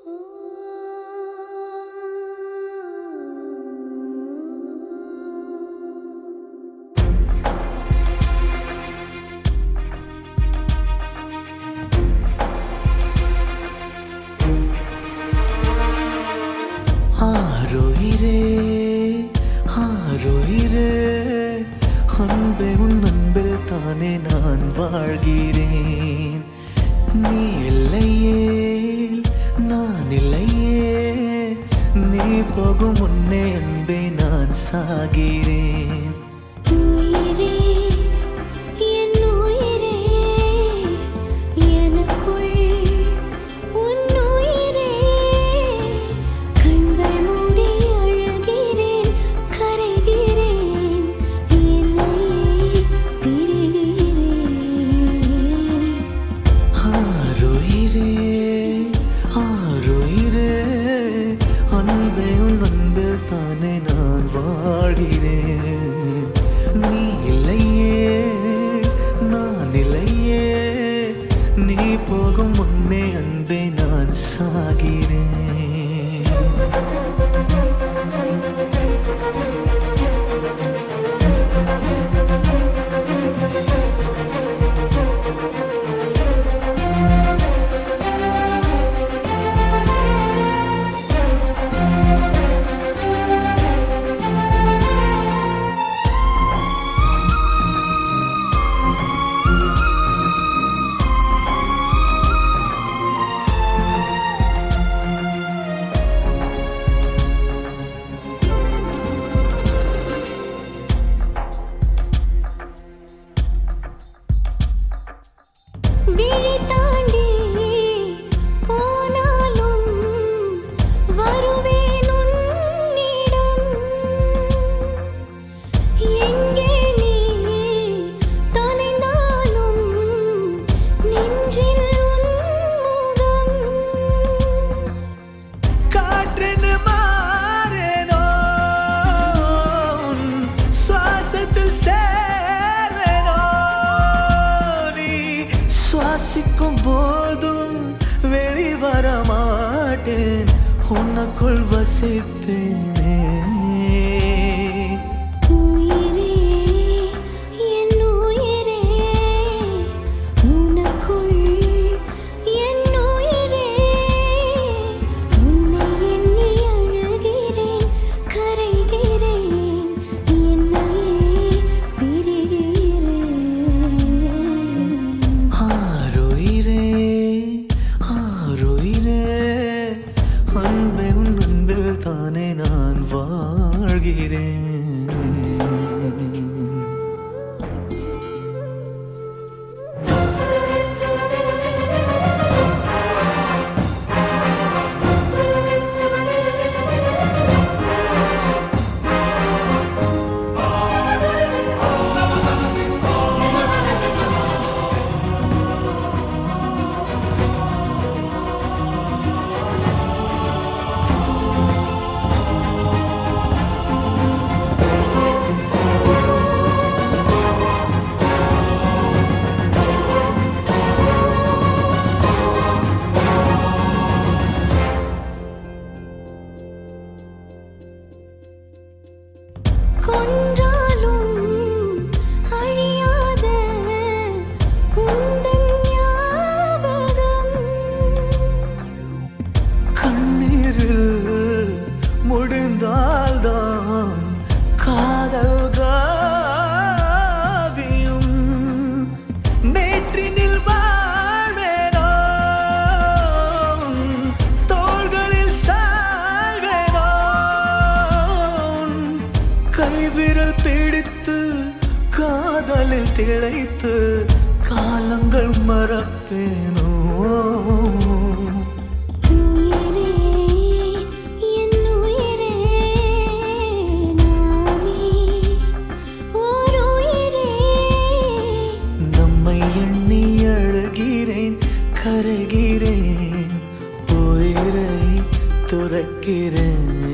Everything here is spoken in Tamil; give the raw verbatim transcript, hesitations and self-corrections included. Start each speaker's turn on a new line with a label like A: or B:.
A: ஆரோயிரே ஆரோயிரே அன்பே உன் அன்பில் தானே நான் வாழ்கிறேன். நீ இல்லையே நான் இல்லையே, நீ போகும் முன்னே அன்பே நான் சாகிறேன். அன்பே உன் அன்பில் தானே நான் வாழ்கிறேன். நீ இல்லையே நான் இல்லையே, நீ போகும் முன்னே அன்பே நான் சாகிறேன். விழி தாண்டி போனாலும் வருவேன் உன்னிடம். எங்கே நீ தொலைந்தாலும் நெஞ்சில் உன் முகம். காற்றென்று மாறேனோ உன் சுவாசத்தில் சேர்வேனோ, நீ சுவாசிக்கும் போதும் வெளிவர மாட்டேன், உனக்குள் வசிப்பேனே. உயிரே என் உயிரே, உனக்குள் என் உயிரே, உன்னை எண்ணி அழுகிறேன் கரைகிறேன், என்னையே பிரிகிறேன். ஆரோயிரே ஆரோயிரே அன்பே உன் அன்பில் தானே நான் வாழ்கிறேன். கொன்றாலும் அழியாத உந்தன் ஞாபகம், கண்ணீரில் முடிந்தால்தான் காதல் காவியம். நேற்றினில் வாழ்வேனோ தோள்களில் சாழ்வேனோ, கைவிரல் பிடித்து காதலில் திளைத்து காலங்கள் மறப்பேனோ. உயிரே என் உயிரே, நானே ஓர் உயிரே, நம்மை எண்ணி அழுகிறேன் கரைகிறேன், உயிரை துறக்கிறேன்.